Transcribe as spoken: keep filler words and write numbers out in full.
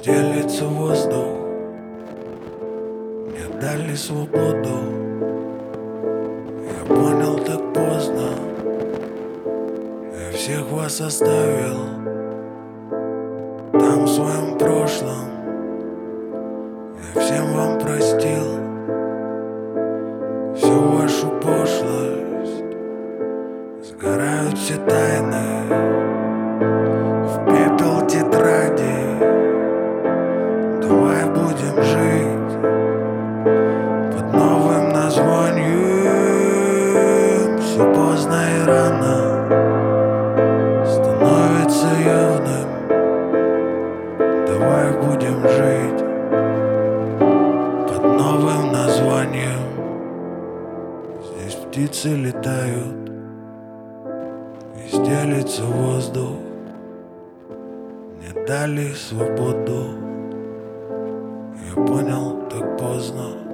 Стелится воздух, мне дали свободу. Я понял так поздно, я всех вас оставил там в своем прошлом. Я всем вам простил всю вашу пошлость. Сгорают все тайны в пепел тетради. Давай будем жить под новым названием. Все поздно и рано становится явным. Давай будем жить под новым названием. Здесь птицы летают и стелится воздух. Мне дали свободу. Я понял так поздно.